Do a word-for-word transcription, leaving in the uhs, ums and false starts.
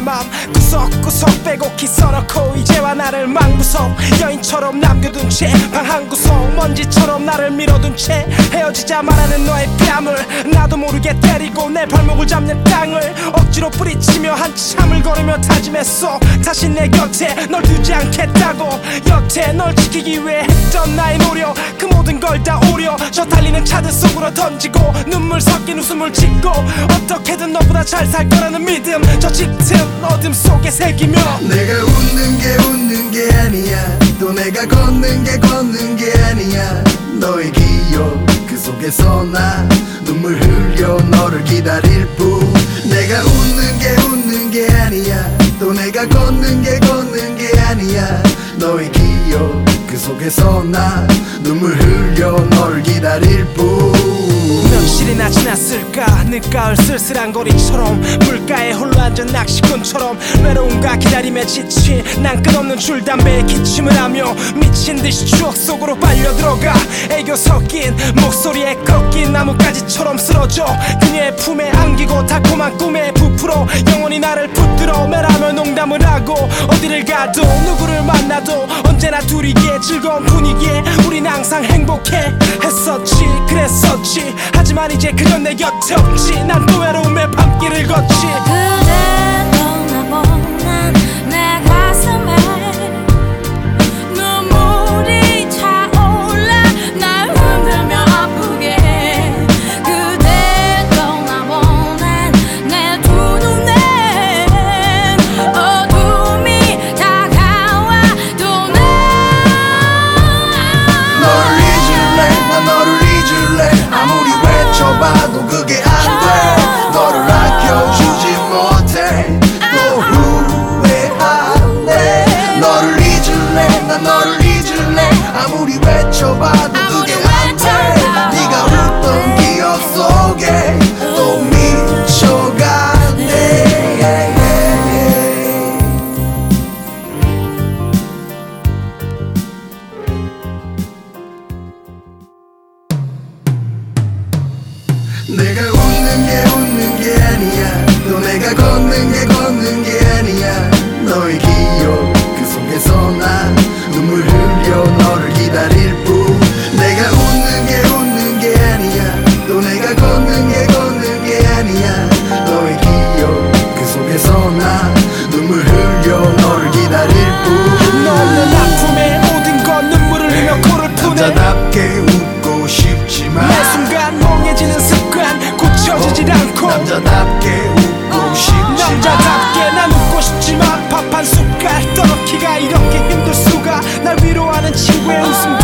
맘 구석구석 빼곡히 써놓고 이제와 나를 망구석 여인처럼 남겨둔 채 방 한 구석 먼지처럼 나를 밀어둔 채 헤어지자 말하는 너의 뺨을 나도 모르게 때리고 내 발목을 잡는 땅을 억지로 뿌리치며 한참을 걸으며 다짐했어 다시 내 곁에 널 두지 않겠다고 여태 널 지키기 위해 했던 나의 노력 그 모든 걸 다 오려 저 달리는 차들 속으로 던지고 눈물 섞인 웃음을 짓고 어떻게든 너보다 잘 살 거라는 믿음 저 짙은 어둠 속에 새기며 내가 웃는 게 웃는 게 아니야 또 내가 걷는 게 걷는 게 아니야 너의 기억 그 속에서 나 눈물 흘려 너를 기다릴 뿐 내가 웃는 게 웃는 게 아니야 또 내가 걷는 게 걷는 게 아니야 너의 기억 그 속에서 나 눈물 흘려 너를 기다릴 뿐 며칠이나 지났을까 늦가을 쓸쓸한 거리처럼 물가에 홀로 앉은 낚시꾼처럼 외로움과 기다림에 지친 난 끝없는 줄담배에 기침을 하며 미친 듯이 추억 속으로 빨려들어가 애교 섞인 목소리에 꺾인 나뭇가지처럼 쓰러져 그녀의 품에 안기고 달콤한 꿈에 부풀어 영원히 나를 붙들어 매라며 농담을 하고 어디를 가도 누구를 만나도 언제나 둘이게 즐거운 분위기에 우린 항상 행복해 했었지 그랬었지 하지만 이제 그건 내 곁에 없지 난 또 외로움의 밤길을 걷지 그대 떠나보낸 내 가슴에 눈물이 차올라 날 흔들며 아프게 해 그대 떠나보낸 내 두 눈엔 어둠이 다가와 또 나 너를 잊을래 난 너를 잊을래 아무리 외쳐봐도 그게 안돼 너를 아껴주지 못해 또 후회하네 너를 잊을래 난 너를 잊을래 아무리 외쳐봐도 그게 안돼 네가 웃던 기억 속에 또 미쳐가네 내가 웃는 게 웃는 게 아니야 또 내가 걷는 게 걷는 게 아니야 너의 기억 그 속에서 나 눈물 흘려 너를 기다릴 뿐 내가 웃는 게 웃는 게 아니야 또 내가 걷는 게 걷는 게 아니야 너의 기억 그 속에서 나 눈물 흘려 너를 기다릴 뿐 너는 아픔에 모든 건 눈물을 흘려 코를 푸네 남자답게 웃고 싶지만 매 순간 멍해지는 습관 고쳐지질 않고 남자답게 웃고 싶지만 남자답게 난 웃고 싶지만 밥 한 숟갈 떠넣기가 이렇게 힘들 수가 날 위로하는 친구의 웃음